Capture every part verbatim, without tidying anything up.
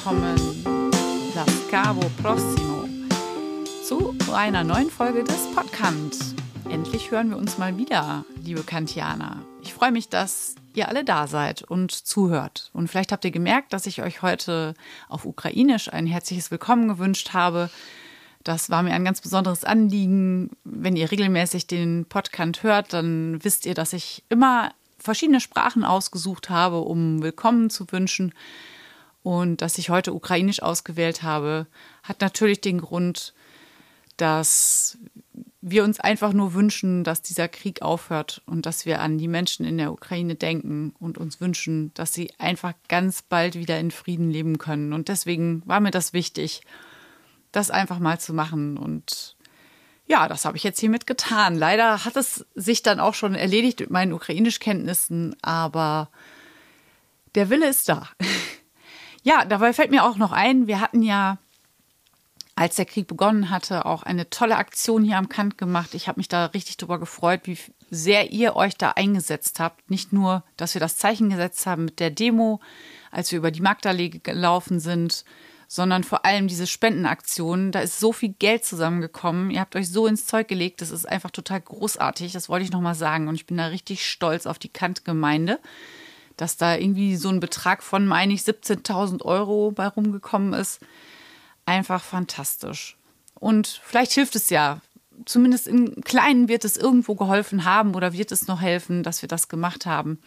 willkommen, Lascavo Prossimo, zu einer neuen Folge des Podcast. Endlich hören wir uns mal wieder, liebe Kantianer. Ich freue mich, dass ihr alle da seid und zuhört. Und vielleicht habt ihr gemerkt, dass ich euch heute auf Ukrainisch ein herzliches Willkommen gewünscht habe. Das war mir ein ganz besonderes Anliegen. Wenn ihr regelmäßig den Podcast hört, dann wisst ihr, dass ich immer verschiedene Sprachen ausgesucht habe, um Willkommen zu wünschen. Und dass ich heute Ukrainisch ausgewählt habe, hat natürlich den Grund, dass wir uns einfach nur wünschen, dass dieser Krieg aufhört und dass wir an die Menschen in der Ukraine denken und uns wünschen, dass sie einfach ganz bald wieder in Frieden leben können. Und deswegen war mir das wichtig, das einfach mal zu machen. Und ja, das habe ich jetzt hiermit getan. Leider hat es sich dann auch schon erledigt mit meinen Ukrainischkenntnissen, aber der Wille ist da. Ja, dabei fällt mir auch noch ein, wir hatten ja, als der Krieg begonnen hatte, auch eine tolle Aktion hier am Kant gemacht. Ich habe mich da richtig drüber gefreut, wie sehr ihr euch da eingesetzt habt. Nicht nur, dass wir das Zeichen gesetzt haben mit der Demo, als wir über die Magdalee gelaufen sind, sondern vor allem diese Spendenaktionen. Da ist so viel Geld zusammengekommen. Ihr habt euch so ins Zeug gelegt. Das ist einfach total großartig. Das wollte ich noch mal sagen. Und ich bin da richtig stolz auf die Kant-Gemeinde, dass da irgendwie so ein Betrag von, meine ich, siebzehntausend Euro bei rumgekommen ist. Einfach fantastisch. Und vielleicht hilft es ja. Zumindest im Kleinen wird es irgendwo geholfen haben oder wird es noch helfen, dass wir das gemacht haben.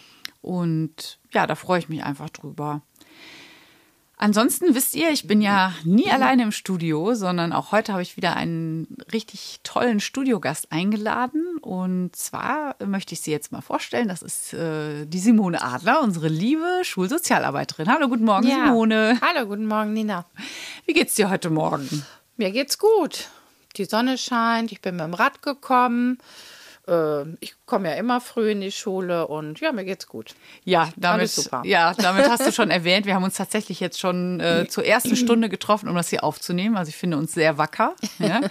Und ja, da freue ich mich einfach drüber. Ansonsten wisst ihr, ich bin ja nie alleine im Studio, sondern auch heute habe ich wieder einen richtig tollen Studiogast eingeladen. Und zwar möchte ich sie jetzt mal vorstellen. Das ist äh, die Simone Adler, unsere liebe Schulsozialarbeiterin. Hallo, guten Morgen, ja. Simone. Hallo, guten Morgen, Nina. Wie geht's dir heute Morgen? Mir geht's gut. Die Sonne scheint, ich bin mit dem Rad gekommen. Ich komme ja immer früh in die Schule und ja, mir geht's gut. Ja, damit, super. Ja, damit hast du schon erwähnt. Wir haben uns tatsächlich jetzt schon äh, zur ersten Stunde getroffen, um das hier aufzunehmen. Also ich finde uns sehr wacker. Ja.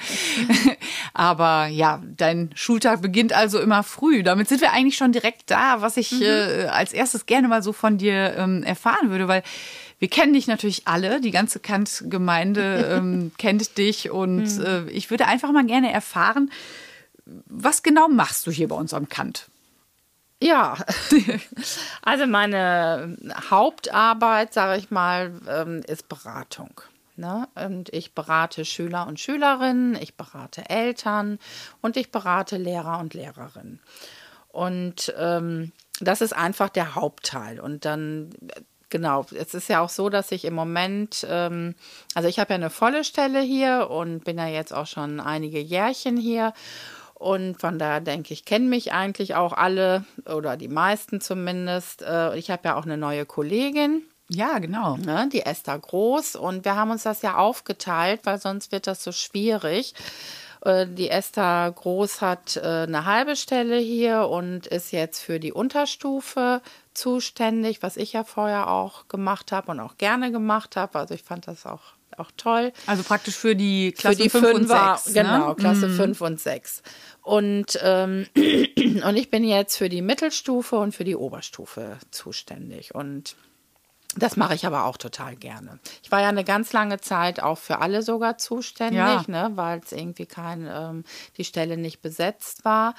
Aber ja, dein Schultag beginnt also immer früh. Damit sind wir eigentlich schon direkt da, was ich mhm. äh, als erstes gerne mal so von dir ähm, erfahren würde, weil wir kennen dich natürlich alle, die ganze Kant-Gemeinde ähm, kennt dich und mhm. äh, ich würde einfach mal gerne erfahren, was genau machst du hier bei uns am Kant? Ja, also meine Hauptarbeit, sage ich mal, ist Beratung. Ne? Und ich berate Schüler und Schülerinnen, ich berate Eltern und ich berate Lehrer und Lehrerinnen. Und ähm, das ist einfach der Hauptteil. Und dann... Genau, es ist ja auch so, dass ich im Moment, ähm, also ich habe ja eine volle Stelle hier und bin ja jetzt auch schon einige Jährchen hier. Und von daher denke ich, kennen mich eigentlich auch alle oder die meisten zumindest. Ich habe ja auch eine neue Kollegin. Ja, genau. Ne, die Esther Groß. Und wir haben uns das ja aufgeteilt, weil sonst wird das so schwierig. Die Esther Groß hat eine halbe Stelle hier und ist jetzt für die Unterstufe zuständig, was ich ja vorher auch gemacht habe und auch gerne gemacht habe. Also ich fand das auch, auch toll. Also praktisch für die Klasse fünf und sechs. Genau, ne? Klasse mm. fünf und sechs. Und, ähm, und ich bin jetzt für die Mittelstufe und für die Oberstufe zuständig. Und das mache ich aber auch total gerne. Ich war ja eine ganz lange Zeit auch für alle sogar zuständig, ja. ne, weil es irgendwie kein, ähm, die Stelle nicht besetzt war.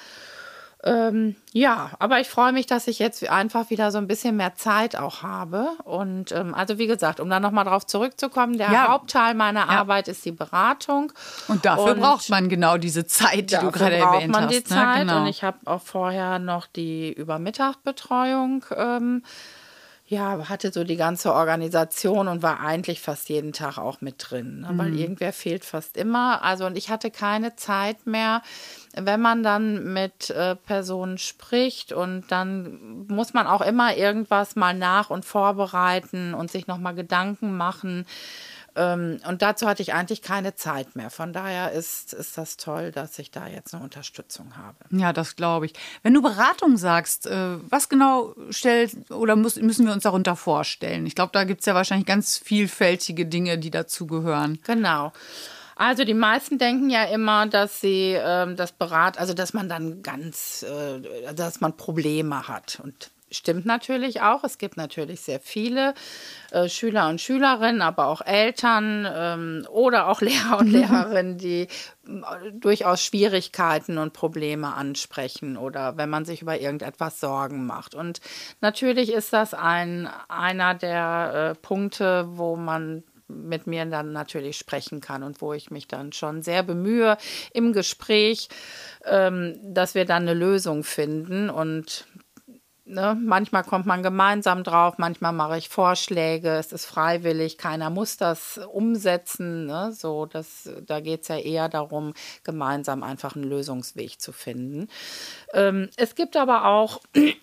Ähm, ja, aber ich freue mich, dass ich jetzt einfach wieder so ein bisschen mehr Zeit auch habe. Und ähm, also wie gesagt, um da nochmal drauf zurückzukommen, der ja. Hauptteil meiner ja. Arbeit ist die Beratung. Und dafür und braucht man genau diese Zeit, die du gerade erwähnt hast. Dafür braucht man die Zeit. Ne? Genau. Und ich habe auch vorher noch die Übermittagbetreuung ähm, ja, hatte so die ganze Organisation und war eigentlich fast jeden Tag auch mit drin, ne? mhm. weil irgendwer fehlt fast immer. Also und ich hatte keine Zeit mehr, wenn man dann mit äh, Personen spricht und dann muss man auch immer irgendwas mal nach- und vorbereiten und sich nochmal Gedanken machen. Ähm, und dazu hatte ich eigentlich keine Zeit mehr. Von daher ist, ist das toll, dass ich da jetzt eine Unterstützung habe. Ja, das glaube ich. Wenn du Beratung sagst, äh, was genau stellt oder muss, müssen wir uns darunter vorstellen? Ich glaube, da gibt es ja wahrscheinlich ganz vielfältige Dinge, die dazu gehören. Genau. Also die meisten denken ja immer, dass sie ähm, das Berat, also dass man dann ganz, äh, dass man Probleme hat. Und stimmt natürlich auch. Es gibt natürlich sehr viele äh, Schüler und Schülerinnen, aber auch Eltern ähm, oder auch Lehrer und Lehrerinnen, die äh, durchaus Schwierigkeiten und Probleme ansprechen oder wenn man sich über irgendetwas Sorgen macht. Und natürlich ist das ein, einer der äh, Punkte, wo man mit mir dann natürlich sprechen kann und wo ich mich dann schon sehr bemühe im Gespräch, ähm, dass wir dann eine Lösung finden. Und ne, manchmal kommt man gemeinsam drauf, manchmal mache ich Vorschläge, es ist freiwillig, keiner muss das umsetzen. Ne? So, das, da geht es ja eher darum, gemeinsam einfach einen Lösungsweg zu finden. Ähm, es gibt aber auch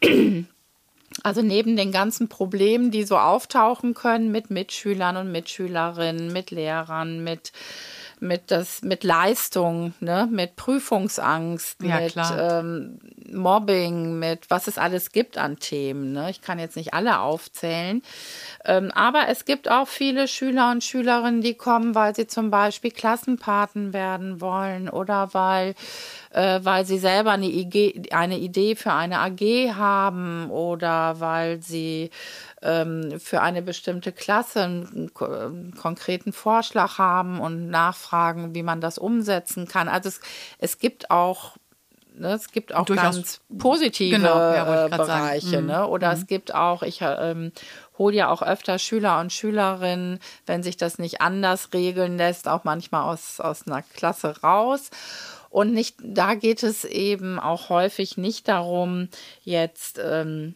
also neben den ganzen Problemen, die so auftauchen können mit Mitschülern und Mitschülerinnen, mit Lehrern, mit, mit, das, mit Leistung, ne, mit Prüfungsangst, ja, mit klar. ähm, Mobbing, mit was es alles gibt an Themen. Ne? Ich kann jetzt nicht alle aufzählen. Ähm, aber es gibt auch viele Schüler und Schülerinnen, die kommen, weil sie zum Beispiel Klassenpaten werden wollen oder weil äh, weil sie selber eine Idee, eine Idee für eine A G haben oder weil sie ähm, für eine bestimmte Klasse einen, einen konkreten Vorschlag haben und nachfragen, wie man das umsetzen kann. Also es, es gibt auch Ne, es gibt auch Durchaus, ganz positive genau, ja, äh, Bereiche. Ne? Oder mhm. es gibt auch, ich ähm, hole ja auch öfter Schüler und Schülerinnen, wenn sich das nicht anders regeln lässt, auch manchmal aus, aus einer Klasse raus. Und nicht, da geht es eben auch häufig nicht darum, jetzt ähm,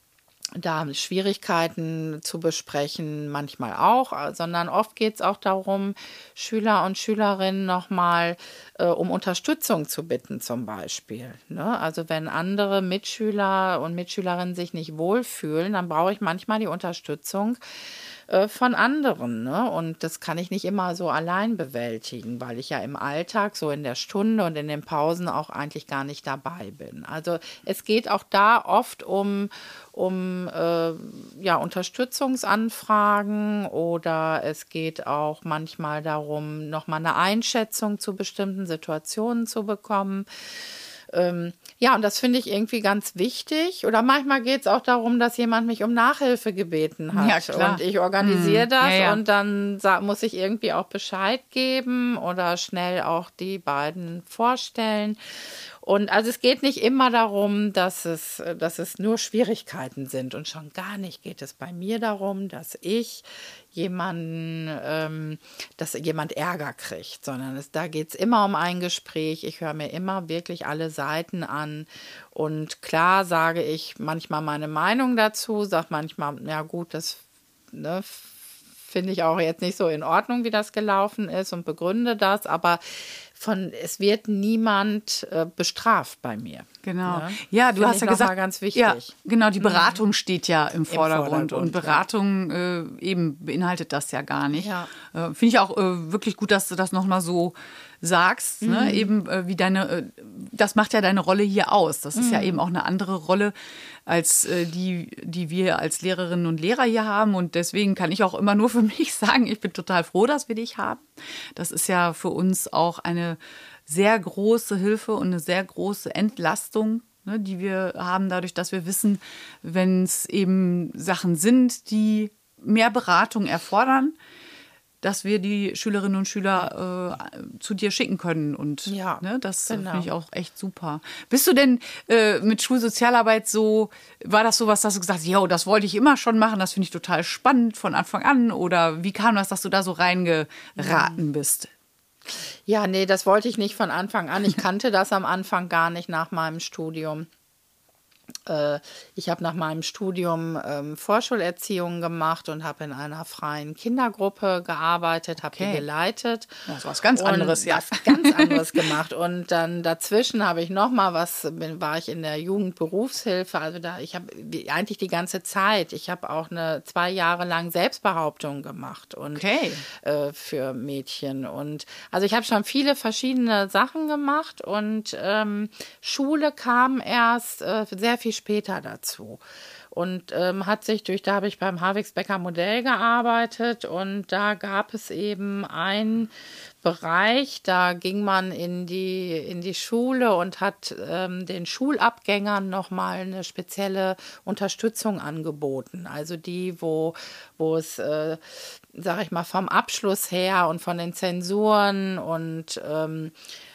da Schwierigkeiten zu besprechen, manchmal auch, sondern oft geht es auch darum, Schüler und Schülerinnen nochmal äh, um Unterstützung zu bitten zum Beispiel. Ne? Also wenn andere Mitschüler und Mitschülerinnen sich nicht wohlfühlen, dann brauche ich manchmal die Unterstützung äh, von anderen. Ne? Und das kann ich nicht immer so allein bewältigen, weil ich ja im Alltag so in der Stunde und in den Pausen auch eigentlich gar nicht dabei bin. Also es geht auch da oft um um äh, ja, Unterstützungsanfragen oder es geht auch manchmal darum, nochmal eine Einschätzung zu bestimmten Situationen zu bekommen. Ähm, ja, und das finde ich irgendwie ganz wichtig. Oder manchmal geht es auch darum, dass jemand mich um Nachhilfe gebeten hat. Ja, klar. Und ich organisiere hm. das ja, ja. und dann muss ich irgendwie auch Bescheid geben oder schnell auch die beiden vorstellen. Und also es geht nicht immer darum, dass es, dass es nur Schwierigkeiten sind. Und schon gar nicht geht es bei mir darum, dass ich jemanden, ähm, dass jemand Ärger kriegt, sondern es, da geht es immer um ein Gespräch. Ich höre mir immer wirklich alle Seiten an. Und klar sage ich manchmal meine Meinung dazu, sage manchmal, ja gut, das ne, finde ich auch jetzt nicht so in Ordnung, wie das gelaufen ist und begründe das, aber von, es wird niemand äh, bestraft bei mir. Genau. Ne? Ja, du Find hast ich ja noch gesagt, mal ganz wichtig. Ja, genau, die Beratung mhm. steht ja im Vordergrund, Vordergrund und Beratung ja. äh, eben beinhaltet das ja gar nicht. Ja. Äh, Finde ich auch äh, wirklich gut, dass du das nochmal so sagst, mhm. ne? Eben äh, wie deine, äh, das macht ja deine Rolle hier aus. Das ist mhm. ja eben auch eine andere Rolle als äh, die, die wir als Lehrerinnen und Lehrer hier haben, und deswegen kann ich auch immer nur für mich sagen, ich bin total froh, dass wir dich haben. Das ist ja für uns auch eine sehr große Hilfe und eine sehr große Entlastung, ne, die wir haben, dadurch, dass wir wissen, wenn es eben Sachen sind, die mehr Beratung erfordern, dass wir die Schülerinnen und Schüler äh, zu dir schicken können. Und ja, ne, das genau. finde ich auch echt super. Bist du denn äh, mit Schulsozialarbeit so, war das sowas, dass du gesagt hast, jo, das wollte ich immer schon machen, das finde ich total spannend von Anfang an? Oder wie kam das, dass du da so reingeraten bist? Ja, nee, das wollte ich nicht von Anfang an. Ich kannte das am Anfang gar nicht nach meinem Studium. Ich habe nach meinem Studium ähm, Vorschulerziehung gemacht und habe in einer freien Kindergruppe gearbeitet, habe okay. die geleitet. Das ist was ganz anderes, ja. Was ganz anderes gemacht. Und dann dazwischen habe ich noch mal was, bin, war ich in der Jugendberufshilfe. Also da, ich habe eigentlich die ganze Zeit, ich habe auch eine zwei Jahre lang Selbstbehauptung gemacht und okay. äh, für Mädchen. Und also ich habe schon viele verschiedene Sachen gemacht und ähm, Schule kam erst äh, sehr viel später dazu. Und ähm, hat sich durch, da habe ich beim Havixbecker Modell gearbeitet und da gab es eben einen Bereich, da ging man in die, in die Schule und hat ähm, den Schulabgängern nochmal eine spezielle Unterstützung angeboten. Also die, wo, wo es, äh, sag ich mal, vom Abschluss her und von den Zensuren und ähm,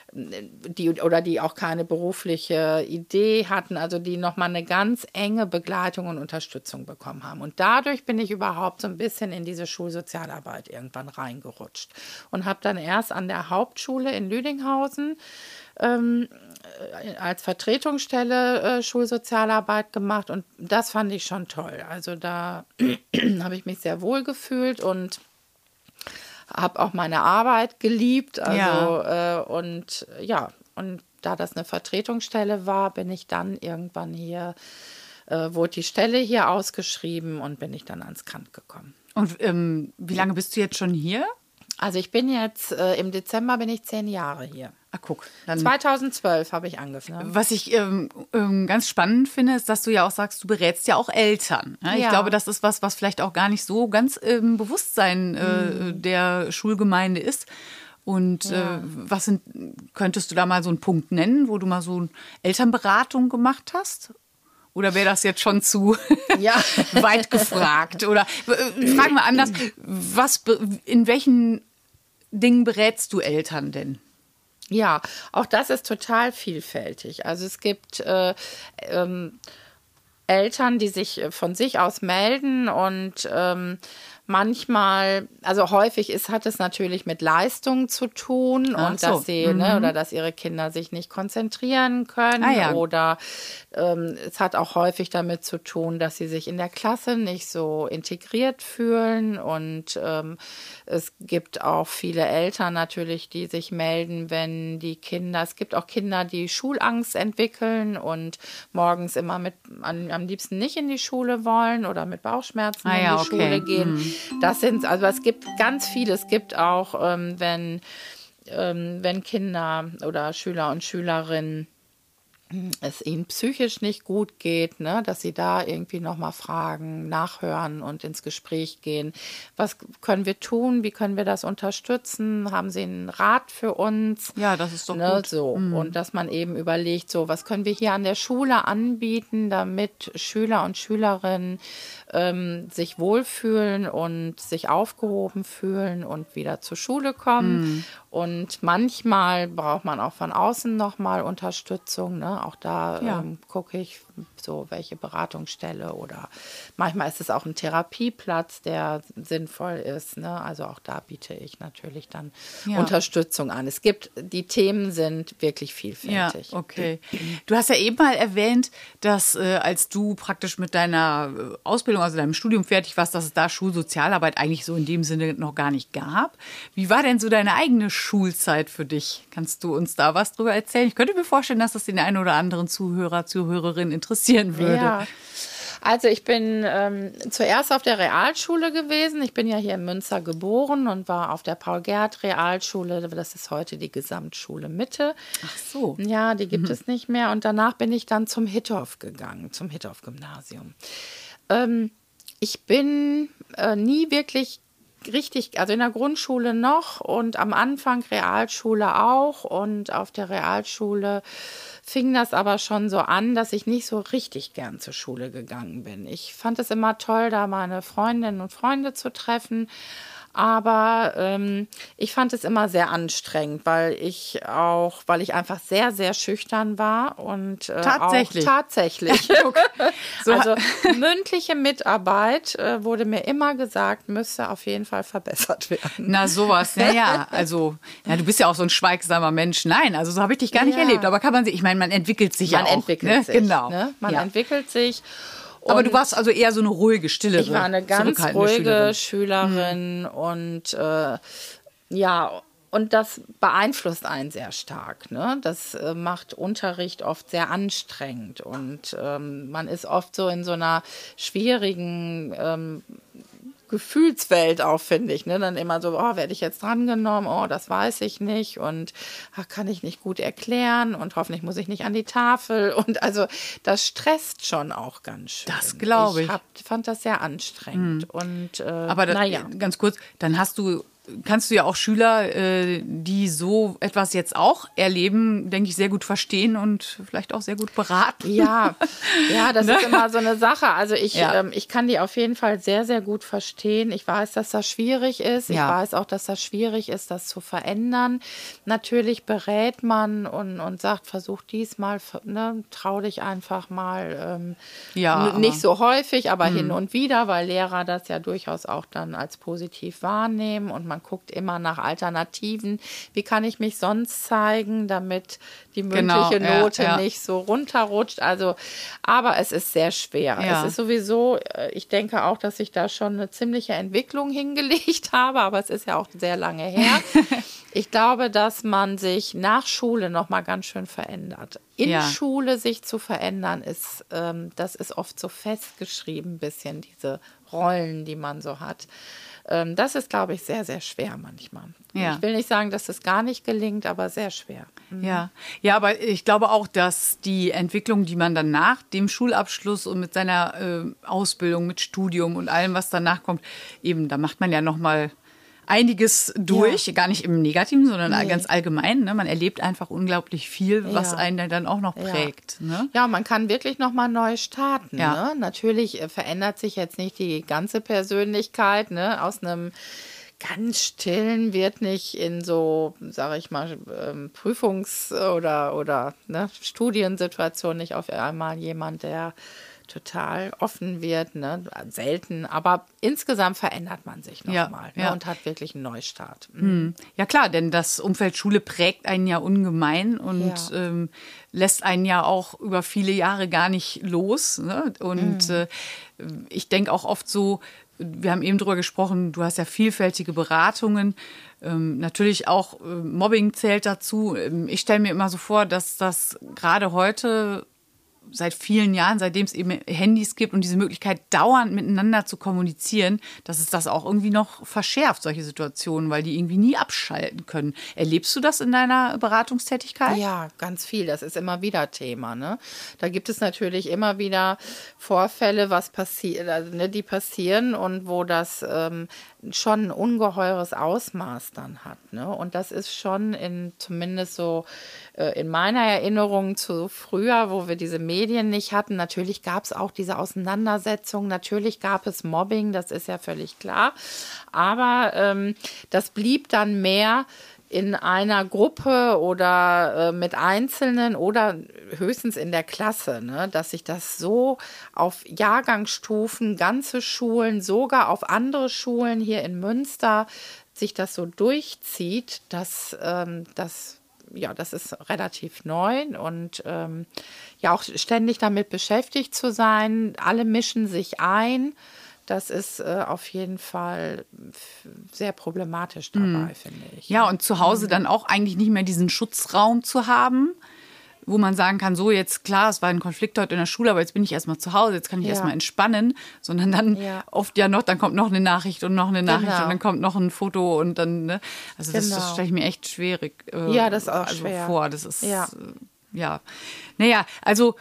die oder die auch keine berufliche Idee hatten, also die nochmal eine ganz enge Begleitung und Unterstützung bekommen haben. Und dadurch bin ich überhaupt so ein bisschen in diese Schulsozialarbeit irgendwann reingerutscht und habe dann erst an der Hauptschule in Lüdinghausen ähm, als Vertretungsstelle äh, Schulsozialarbeit gemacht und das fand ich schon toll. Also da habe ich mich sehr wohl gefühlt und habe auch meine Arbeit geliebt, also ja. Äh, und ja, und da das eine Vertretungsstelle war, bin ich dann irgendwann hier, äh, wurde die Stelle hier ausgeschrieben und bin ich dann ans Kant gekommen. Und ähm, wie lange bist du jetzt schon hier? Also ich bin jetzt, äh, im Dezember bin ich zehn Jahre hier. Ah, guck. Dann zweitausendzwölf habe ich angefangen. Was ich ähm, ähm, ganz spannend finde, ist, dass du ja auch sagst, du berätst ja auch Eltern. Ne? Ich Ja. glaube, das ist was, was vielleicht auch gar nicht so ganz im Bewusstsein äh, Mhm. der Schulgemeinde ist. Und Ja. äh, was sind, könntest du da mal so einen Punkt nennen, wo du mal so eine Elternberatung gemacht hast? Oder wäre das jetzt schon zu Ja. weit gefragt? Oder äh, fragen wir anders, was, be- in welchen Dingen berätst du Eltern denn? Ja, auch das ist total vielfältig. Also es gibt äh, ähm, Eltern, die sich von sich aus melden und ähm, manchmal, also häufig ist, hat es natürlich mit Leistung zu tun Ach und so. dass sie, Mhm. ne, oder dass ihre Kinder sich nicht konzentrieren können Ah ja. oder ähm, es hat auch häufig damit zu tun, dass sie sich in der Klasse nicht so integriert fühlen und ähm, es gibt auch viele Eltern natürlich, die sich melden, wenn die Kinder, es gibt auch Kinder, die Schulangst entwickeln und morgens immer mit, an, am liebsten nicht in die Schule wollen oder mit Bauchschmerzen Ah in ja, die okay. Schule gehen. Das sind, also es gibt ganz viele. Es gibt auch, ähm, wenn, ähm, wenn Kinder oder Schüler und Schülerinnen es ihnen psychisch nicht gut geht, ne, dass sie da irgendwie nochmal fragen, nachhören und ins Gespräch gehen. Was können wir tun? Wie können wir das unterstützen? Haben Sie einen Rat für uns? Ja, das ist doch Ne, gut. so. Und dass man eben überlegt, so, was können wir hier an der Schule anbieten, damit Schüler und Schülerinnen ähm, sich wohlfühlen und sich aufgehoben fühlen und wieder zur Schule kommen. Und manchmal braucht man auch von außen nochmal Unterstützung. Ne? Auch da Ja. ähm, gucke ich, so welche Beratungsstelle oder manchmal ist es auch ein Therapieplatz, der sinnvoll ist. Ne? Also auch da biete ich natürlich dann Ja. Unterstützung an. Es gibt, die Themen sind wirklich Ja, vielfältig. okay. Du hast ja eben mal erwähnt, dass äh, als du praktisch mit deiner äh, Ausbildung, also deinem Studium fertig warst, dass es da Schulsozialarbeit eigentlich so in dem Sinne noch gar nicht gab. Wie war denn so deine eigene Schulzeit für dich? Kannst du uns da was drüber erzählen? Ich könnte mir vorstellen, dass das den einen oder anderen Zuhörer, Zuhörerin interessieren würde. Ja. Also ich bin ähm, zuerst auf der Realschule gewesen. Ich bin ja hier in Münster geboren und war auf der Paul-Gerhardt-Realschule. Das ist heute die Gesamtschule Mitte. Ach so. Ja, die gibt es nicht mehr. Und danach bin ich dann zum Hittorf gegangen, zum Hittorf-Gymnasium. Ähm, ich bin äh, nie wirklich richtig, also in der Grundschule noch und am Anfang Realschule auch. Und auf der Realschule fing das aber schon so an, dass ich nicht so richtig gern zur Schule gegangen bin. Ich fand es immer toll, da meine Freundinnen und Freunde zu treffen. Aber ähm, ich fand es immer sehr anstrengend, weil ich auch, weil ich einfach sehr, sehr schüchtern war und äh, Tatsächlich? auch tatsächlich. So Also mündliche Mitarbeit äh, wurde mir immer gesagt, müsste auf jeden Fall verbessert werden. Na, sowas, naja, also, ja, du bist ja auch so ein schweigsamer Mensch. Nein, also so habe ich dich gar nicht Ja. erlebt. Aber kann man sich, ich meine, man entwickelt sich Man ja auch. entwickelt ne? sich. Genau. Ne? Man ja. entwickelt sich. Aber du Und warst also eher so eine ruhige, stille, ich war eine ganz zurückhaltende ruhige Schülerin. Schülerin, und äh, ja, und das beeinflusst einen sehr stark. Ne? Das äh, macht Unterricht oft sehr anstrengend und ähm, man ist oft so in so einer schwierigen ähm, Gefühlswelt auch, finde ich. Ne? Dann immer so, oh, werde ich jetzt drangenommen? Oh, das weiß ich nicht. Und ach, kann ich nicht gut erklären. Und hoffentlich muss ich nicht an die Tafel. Und also das stresst schon auch ganz schön. Das glaube ich. Ich hab, fand das sehr anstrengend. Hm. Und, äh, Aber das, naja. ganz kurz, dann hast du... Kannst du ja auch Schüler, äh, die so etwas jetzt auch erleben, denke ich, sehr gut verstehen und vielleicht auch sehr gut beraten. Ja, ja, das ne? ist immer so eine Sache. Also ich, ja. ähm, ich kann die auf jeden Fall sehr, sehr gut verstehen. Ich weiß, dass das schwierig ist. Ich ja. weiß auch, dass das schwierig ist, das zu verändern. Natürlich berät man und, und sagt, versuch diesmal, ne, trau dich einfach mal. Ähm, ja, n- nicht so häufig, aber mh. hin und wieder, weil Lehrer das ja durchaus auch dann als positiv wahrnehmen und man guckt immer nach Alternativen. Wie kann ich mich sonst zeigen, damit die mündliche genau, Note ja, ja. nicht so runterrutscht? Also, aber es ist sehr schwer. Ja. Es ist sowieso, ich denke auch, dass ich da schon eine ziemliche Entwicklung hingelegt habe, aber es ist ja auch sehr lange her. Ich glaube, dass man sich nach Schule noch mal ganz schön verändert. In ja. Schule sich zu verändern, ist, ähm, das ist oft so festgeschrieben, ein bisschen diese Rollen, die man so hat. Ähm, das ist, glaube ich, sehr, sehr schwer manchmal. Ja. Ich will nicht sagen, dass es gar nicht gelingt, aber sehr schwer. Mhm. Ja. ja, aber ich glaube auch, dass die Entwicklung, die man dann nach dem Schulabschluss und mit seiner äh, Ausbildung, mit Studium und allem, was danach kommt, eben, da macht man ja noch mal einiges durch, ja. gar nicht im Negativen, sondern nee. ganz allgemein. Ne? Man erlebt einfach unglaublich viel, ja. was einen dann auch noch prägt. Ja, ne? ja, man kann wirklich noch mal neu starten. Ja. Ne? Natürlich verändert sich jetzt nicht die ganze Persönlichkeit. Ne? Aus einem ganz stillen wird nicht in so, sage ich mal, Prüfungs- oder, oder ne, Studiensituationen nicht auf einmal jemand, der total offen wird, ne? Selten, aber insgesamt verändert man sich nochmal ja, ne? ja. und hat wirklich einen Neustart. Mhm. Ja klar, denn das Umfeld Schule prägt einen ja ungemein und ja. ähm, lässt einen ja auch über viele Jahre gar nicht los. Ne? Und mhm. äh, ich denke auch oft so, wir haben eben drüber gesprochen, du hast ja vielfältige Beratungen. Ähm, natürlich auch äh, Mobbing zählt dazu. Ich stelle mir immer so vor, dass das gerade heute seit vielen Jahren, seitdem es eben Handys gibt und diese Möglichkeit, dauernd miteinander zu kommunizieren, dass es das auch irgendwie noch verschärft, solche Situationen, weil die irgendwie nie abschalten können. Erlebst du das in deiner Beratungstätigkeit? Ja, ganz viel. Das ist immer wieder Thema. Ne? Da gibt es natürlich immer wieder Vorfälle, was passiert, also, ne, die passieren und wo das ähm, schon ein ungeheures Ausmaß dann hat. Ne? Und das ist schon in zumindest so äh, in meiner Erinnerung zu früher, wo wir diese Medien nicht hatten. Natürlich gab es auch diese Auseinandersetzung, natürlich gab es Mobbing, das ist ja völlig klar. Aber ähm, das blieb dann mehr in einer Gruppe oder äh, mit Einzelnen oder höchstens in der Klasse, ne? Dass sich das so auf Jahrgangsstufen, ganze Schulen, sogar auf andere Schulen hier in Münster sich das so durchzieht, dass ähm, das ja, das ist relativ neu und ähm, ja auch ständig damit beschäftigt zu sein. Alle mischen sich ein. Das ist äh, auf jeden Fall f- sehr problematisch dabei, mhm. finde ich. Ja, und zu Hause mhm. dann auch eigentlich nicht mehr diesen Schutzraum zu haben, wo man sagen kann, so jetzt klar, es war ein Konflikt heute in der Schule, aber jetzt bin ich erstmal zu Hause, jetzt kann ich ja. erstmal entspannen, sondern dann ja. oft ja noch, dann kommt noch eine Nachricht und noch eine Nachricht genau. und dann kommt noch ein Foto und dann, ne? Also das, genau. das stelle ich mir echt schwierig äh, ja, das ist auch also schwer. vor. Das ist, ja. Äh, ja. Naja, also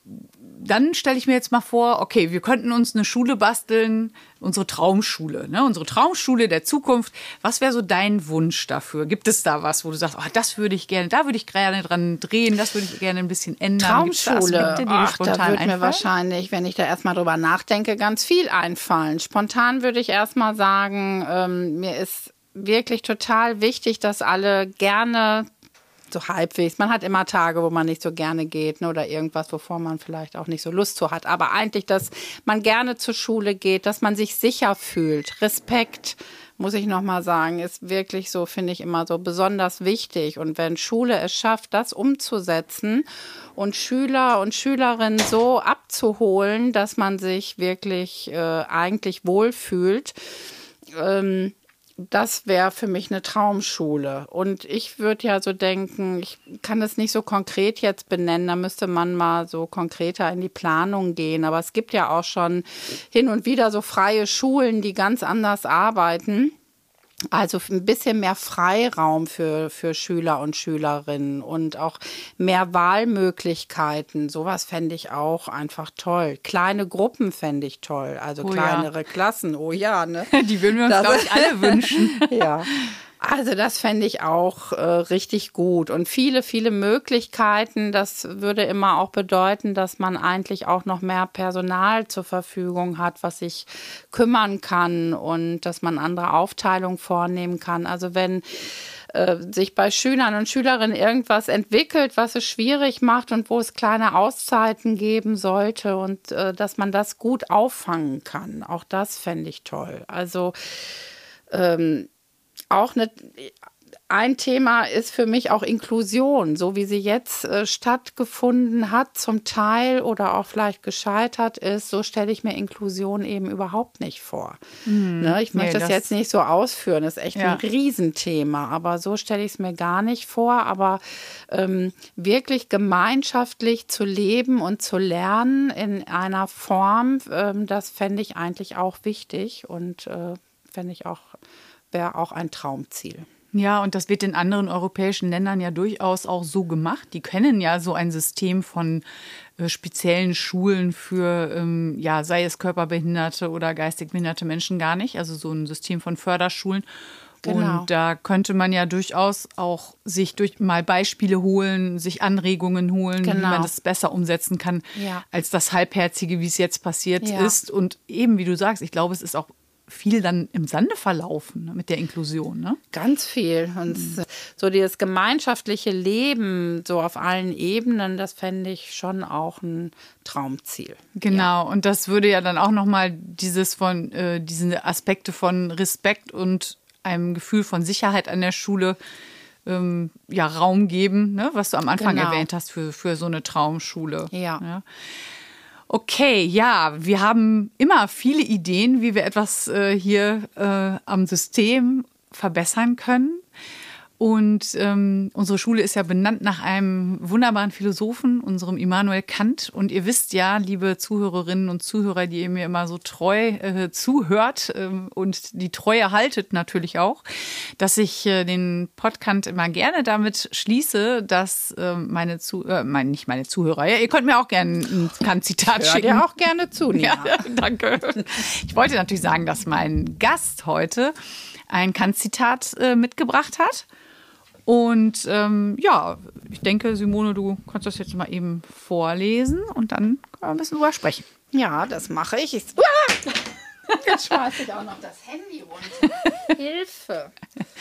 dann stelle ich mir jetzt mal vor, okay, wir könnten uns eine Schule basteln, unsere Traumschule, ne? Unsere Traumschule der Zukunft. Was wäre so dein Wunsch dafür? Gibt es da was, wo du sagst, oh, das würde ich gerne, da würde ich gerne dran drehen, das würde ich gerne ein bisschen ändern? Traumschule, ach, da würde mir wahrscheinlich, wenn ich da erstmal drüber nachdenke, ganz viel einfallen. Spontan würde ich erstmal sagen, ähm, mir ist wirklich total wichtig, dass alle gerne so halbwegs. Man hat immer Tage, wo man nicht so gerne geht, ne, oder irgendwas, wovor man vielleicht auch nicht so Lust zu hat. Aber eigentlich, dass man gerne zur Schule geht, dass man sich sicher fühlt. Respekt, muss ich nochmal sagen, ist wirklich so, finde ich, immer so besonders wichtig. Und wenn Schule es schafft, das umzusetzen und Schüler und Schülerinnen so abzuholen, dass man sich wirklich äh, eigentlich wohlfühlt, ähm, das wäre für mich eine Traumschule. Und ich würde ja so denken, ich kann das nicht so konkret jetzt benennen, da müsste man mal so konkreter in die Planung gehen. Aber es gibt ja auch schon hin und wieder so freie Schulen, die ganz anders arbeiten. Also ein bisschen mehr Freiraum für, für Schüler und Schülerinnen und auch mehr Wahlmöglichkeiten. Sowas fände ich auch einfach toll. Kleine Gruppen fände ich toll, also oh kleinere ja. Klassen. Oh ja, ne? Die würden wir uns, glaube ich, alle wünschen. Ja. Also das fände ich auch äh, richtig gut. Und viele, viele Möglichkeiten. Das würde immer auch bedeuten, dass man eigentlich auch noch mehr Personal zur Verfügung hat, was sich kümmern kann und dass man andere Aufteilungen vornehmen kann. Also wenn äh, sich bei Schülern und Schülerinnen irgendwas entwickelt, was es schwierig macht und wo es kleine Auszeiten geben sollte und äh, dass man das gut auffangen kann. Auch das fände ich toll. Also ähm, Auch eine, ein Thema ist für mich auch Inklusion, so wie sie jetzt äh, stattgefunden hat, zum Teil oder auch vielleicht gescheitert ist. So stelle ich mir Inklusion eben überhaupt nicht vor. Mhm. Ne, ich möchte nee, das, das jetzt nicht so ausführen, das ist echt ja. ein Riesenthema, aber so stelle ich es mir gar nicht vor. Aber ähm, wirklich gemeinschaftlich zu leben und zu lernen in einer Form, ähm, das fände ich eigentlich auch wichtig und äh, fände ich auch wäre auch ein Traumziel. Ja, und das wird in anderen europäischen Ländern ja durchaus auch so gemacht. Die kennen ja so ein System von äh, speziellen Schulen für, ähm, ja, sei es körperbehinderte oder geistig behinderte Menschen gar nicht. Also so ein System von Förderschulen. Genau. Und da könnte man ja durchaus auch sich durch mal Beispiele holen, sich Anregungen holen, genau. wie man das besser umsetzen kann, ja. als das Halbherzige, wie es jetzt passiert ja. ist. Und eben, wie du sagst, ich glaube, es ist auch viel dann im Sande verlaufen, ne, mit der Inklusion, ne? Ganz viel. Und mhm. so dieses gemeinschaftliche Leben, so auf allen Ebenen, das fände ich schon auch ein Traumziel. Genau. Ja. Und das würde ja dann auch nochmal dieses von, äh, diese Aspekte von Respekt und einem Gefühl von Sicherheit an der Schule ähm, ja, Raum geben, ne, was du am Anfang genau. erwähnt hast für, für so eine Traumschule. Ja. ja. Okay, ja, wir haben immer viele Ideen, wie wir etwas äh, hier äh, am System verbessern können. Und ähm, unsere Schule ist ja benannt nach einem wunderbaren Philosophen, unserem Immanuel Kant. Und ihr wisst ja, liebe Zuhörerinnen und Zuhörer, die ihr mir immer so treu äh, zuhört äh, und die Treue haltet natürlich auch, dass ich äh, den Podcast immer gerne damit schließe, dass äh, meine Zu äh, mein, nicht meine Zuhörer, ja, ihr könnt mir auch gerne ein Kant-Zitat schicken. Ja, auch gerne zu, Nina. Ja, danke. Ich wollte natürlich sagen, dass mein Gast heute ein Kant-Zitat äh, mitgebracht hat. Und ähm, ja, ich denke, Simone, du kannst das jetzt mal eben vorlesen und dann können wir ein bisschen drüber sprechen. Ja, das mache ich. ich uh! Jetzt schmeiße ich auch noch das Handy runter. Hilfe.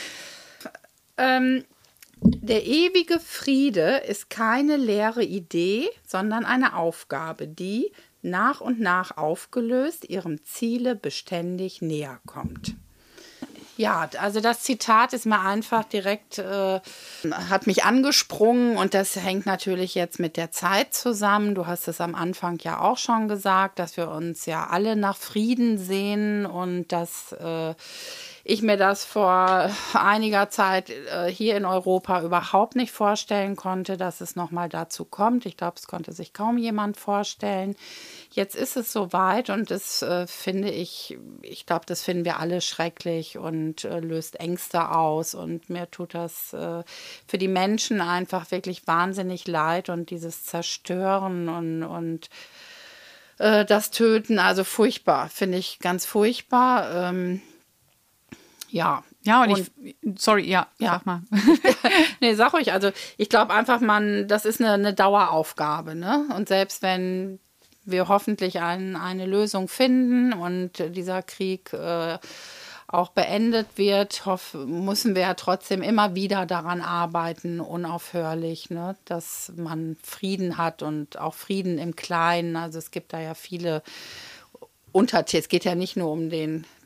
Ähm, der ewige Friede ist keine leere Idee, sondern eine Aufgabe, die, nach und nach aufgelöst, ihrem Ziele beständig näher kommt. Ja, also das Zitat ist mir einfach direkt, äh, hat mich angesprungen und das hängt natürlich jetzt mit der Zeit zusammen. Du hast es am Anfang ja auch schon gesagt, dass wir uns ja alle nach Frieden sehen und dass äh, ich mir das vor einiger Zeit äh, hier in Europa überhaupt nicht vorstellen konnte, dass es nochmal dazu kommt. Ich glaube, es konnte sich kaum jemand vorstellen. Jetzt ist es soweit und das äh, finde ich, ich glaube, das finden wir alle schrecklich und äh, löst Ängste aus. Und mir tut das äh, für die Menschen einfach wirklich wahnsinnig leid und dieses Zerstören und, und äh, das Töten, also furchtbar, finde ich ganz furchtbar. Ähm, ja. Ja, und, und ich, sorry, ja, ja, sag mal. Nee, sag ruhig, also ich glaube einfach, man, das ist eine, eine Daueraufgabe, ne? Und selbst wenn wir hoffentlich ein, eine Lösung finden und dieser Krieg äh, auch beendet wird, hoff, müssen wir ja trotzdem immer wieder daran arbeiten, unaufhörlich, ne, dass man Frieden hat und auch Frieden im Kleinen. Also es gibt da ja viele Unterthemen. Es geht ja nicht nur um den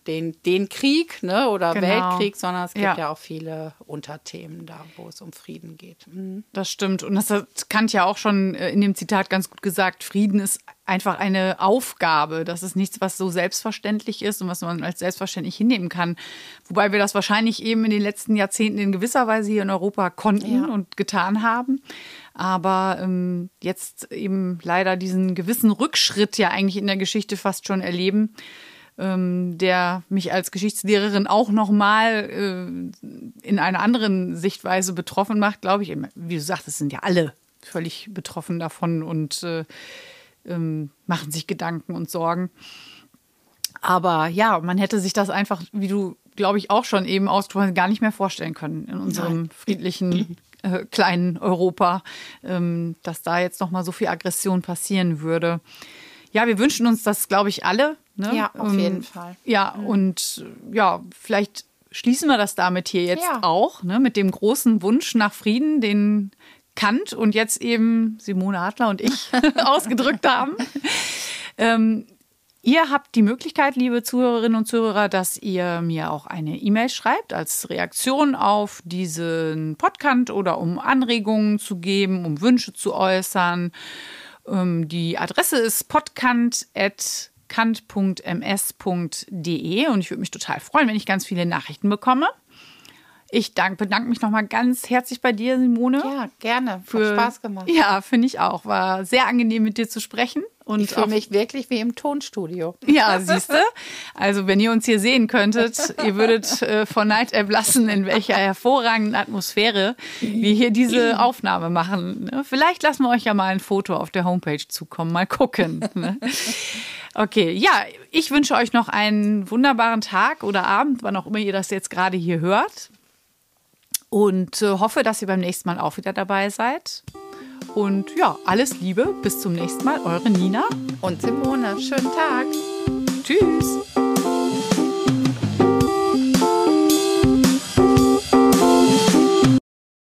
den, den Krieg, ne, oder Genau. Weltkrieg, sondern es gibt ja. Ja. auch viele Unterthemen da, wo es um Frieden geht. Mhm. Das stimmt. Und das hat Kant ja auch schon in dem Zitat ganz gut gesagt. Frieden ist einfach eine Aufgabe. Das ist nichts, was so selbstverständlich ist und was man als selbstverständlich hinnehmen kann. Wobei wir das wahrscheinlich eben in den letzten Jahrzehnten in gewisser Weise hier in Europa konnten Ja. und getan haben. Aber ähm, jetzt eben leider diesen gewissen Rückschritt ja eigentlich in der Geschichte fast schon erleben, ähm, der mich als Geschichtslehrerin auch nochmal äh, in einer anderen Sichtweise betroffen macht, glaube ich. Wie du sagtest, sind ja alle völlig betroffen davon und äh, ähm, machen sich Gedanken und Sorgen. Aber ja, man hätte sich das einfach, wie du, glaube ich, auch schon eben ausgesprochen hast, gar nicht mehr vorstellen können in unserem Nein. friedlichen äh, kleinen Europa, ähm, dass da jetzt nochmal so viel Aggression passieren würde. Ja, wir wünschen uns das, glaube ich, alle. Ne? Ja, auf ähm, jeden Fall. Ja, mhm. und ja, vielleicht schließen wir das damit hier jetzt Ja. auch, ne? Mit dem großen Wunsch nach Frieden, den Kant und jetzt eben Simone Adler und ich ausgedrückt haben. Ähm, ihr habt die Möglichkeit, liebe Zuhörerinnen und Zuhörer, dass ihr mir auch eine E-Mail schreibt als Reaktion auf diesen Podcast oder um Anregungen zu geben, um Wünsche zu äußern. Ähm, die Adresse ist podcast at kant punkt m s punkt d e und ich würde mich total freuen, wenn ich ganz viele Nachrichten bekomme. Ich dank, bedanke mich nochmal ganz herzlich bei dir, Simone. Ja, gerne. Für, Hat Spaß gemacht. Ja, finde ich auch. War sehr angenehm, mit dir zu sprechen. Und ich fühle mich wirklich wie im Tonstudio. Ja, siehst du. Also wenn ihr uns hier sehen könntet, ihr würdet äh, vor Neid erblassen, in welcher hervorragenden Atmosphäre wir hier diese Aufnahme machen. Vielleicht lassen wir euch ja mal ein Foto auf der Homepage zukommen. Mal gucken. Ne? Okay, ja, ich wünsche euch noch einen wunderbaren Tag oder Abend, wann auch immer ihr das jetzt gerade hier hört. Und äh, hoffe, dass ihr beim nächsten Mal auch wieder dabei seid. Und ja, alles Liebe. Bis zum nächsten Mal. Eure Nina. Und Simone. Schönen Tag. Tschüss.